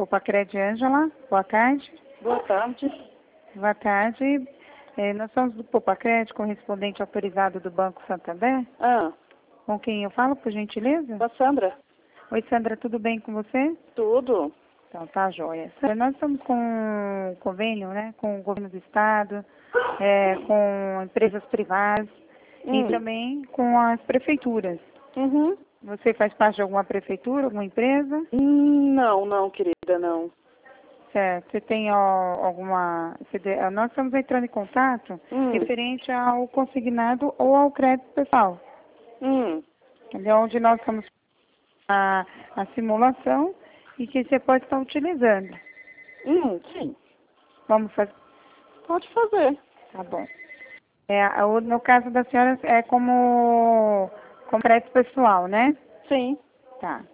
Pupacred Ângela, boa tarde. Boa tarde. Boa tarde. Nós somos do Pupacred, correspondente autorizado do Banco Santander. Com quem eu falo, por gentileza? Com a Sandra. Oi, Sandra, tudo bem com você? Tudo. Então, tá joia. Nós estamos com um convênio, né, com o governo do estado, com empresas privadas e também com as prefeituras. Uhum. Você faz parte de alguma prefeitura, alguma empresa? Não, querida, não. Certo. Você tem alguma... Nós estamos entrando em contato referente ao consignado ou ao crédito pessoal. É onde nós estamos a simulação e que você pode estar utilizando. Sim. Vamos fazer? Pode fazer. Tá bom. No caso da senhora, é como crédito pessoal, né? Sim. Tá.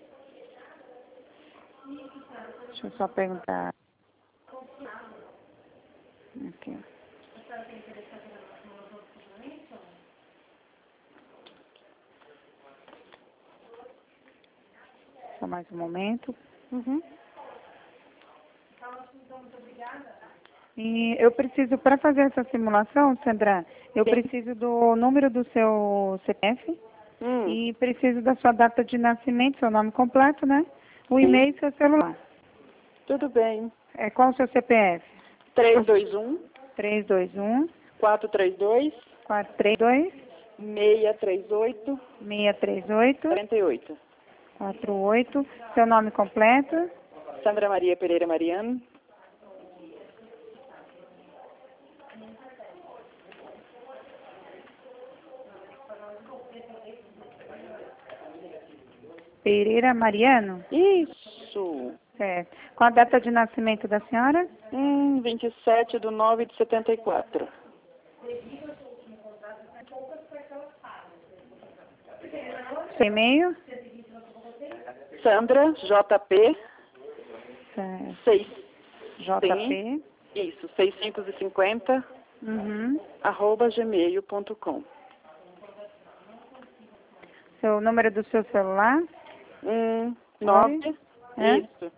Deixa eu só perguntar. Aqui. Só mais um momento. Uhum. E eu preciso, para fazer essa simulação, Sandra, eu preciso do número do seu CPF e preciso da sua data de nascimento, seu nome completo, né? O e-mail e seu celular. Tudo bem. Qual o seu CPF? 321 321 432 432 638 638 48. 48. Seu nome completo? Sandra Maria Pereira Mariano. Pereira Mariano? Isso. Certo. Qual a data de nascimento da senhora? 27/9/74. Seu e-mail? Sandra, JP. Certo. 6. JP? Isso, 650, @gmail.com. Seu número do seu celular? 9. Isso.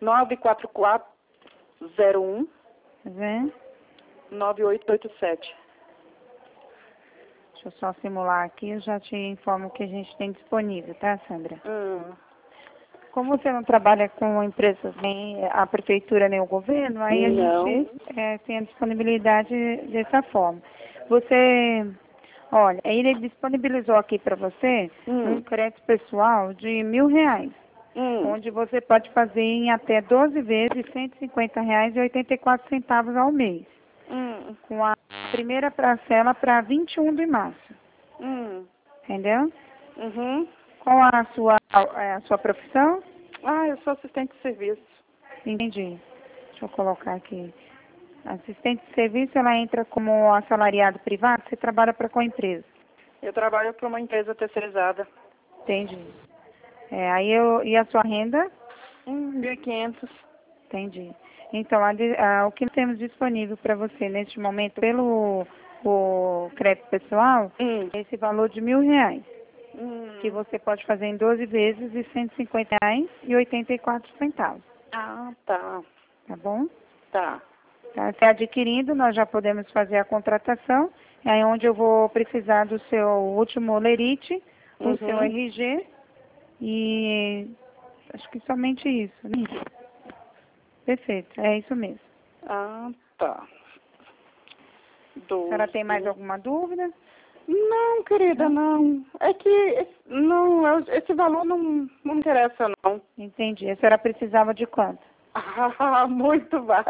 94401 Vem. 9887. Deixa eu só simular aqui, eu já te informo o que a gente tem disponível, tá, Sandra? Como você não trabalha com empresas, nem a prefeitura, nem o governo, aí a gente tem a disponibilidade dessa forma. Olha, ele disponibilizou aqui para você um crédito pessoal de R$1.000, onde você pode fazer em até 12 vezes R$150,84 ao mês, com a primeira parcela para 21 de março. Entendeu? Qual a sua profissão? Eu sou assistente de serviço. Entendi. Deixa eu colocar aqui. Assistente de serviço, ela entra como assalariado privado? Você trabalha para qual empresa? Eu trabalho para uma empresa terceirizada. Entendi. E a sua renda? 1.500. Entendi. Então, o que temos disponível para você neste momento pelo crédito pessoal é esse valor de R$1.000. Que você pode fazer em 12 vezes de R$150,84. Tá. Tá bom? Tá. Tá, se adquirindo, nós já podemos fazer a contratação. É onde eu vou precisar do seu último lerite, o seu RG e acho que somente isso, né? Perfeito, é isso mesmo. Tá. A senhora tem mais alguma dúvida? Não, querida, não. É que esse valor não me interessa, não. Entendi. A senhora precisava de quanto? Muito mais.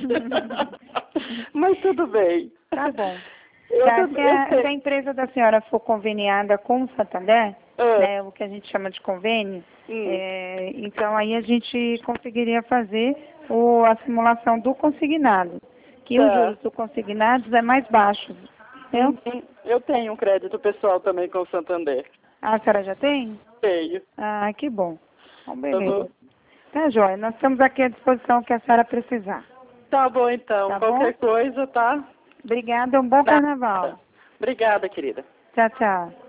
Mas tudo bem. Tá bom. Se a empresa da senhora for conveniada com o Santander, né, o que a gente chama de convênio, então aí a gente conseguiria fazer a simulação do consignado, que os juros do consignado é mais baixo. Eu tenho um crédito pessoal também com o Santander. A senhora já tem? Tenho. Que bom. Então, beleza. Tá, joia. Nós estamos aqui à disposição que a senhora precisar. Tá bom, então. Tá Qualquer bom? coisa, tá? Obrigada. Um bom carnaval. Obrigada, querida. Tchau, tchau.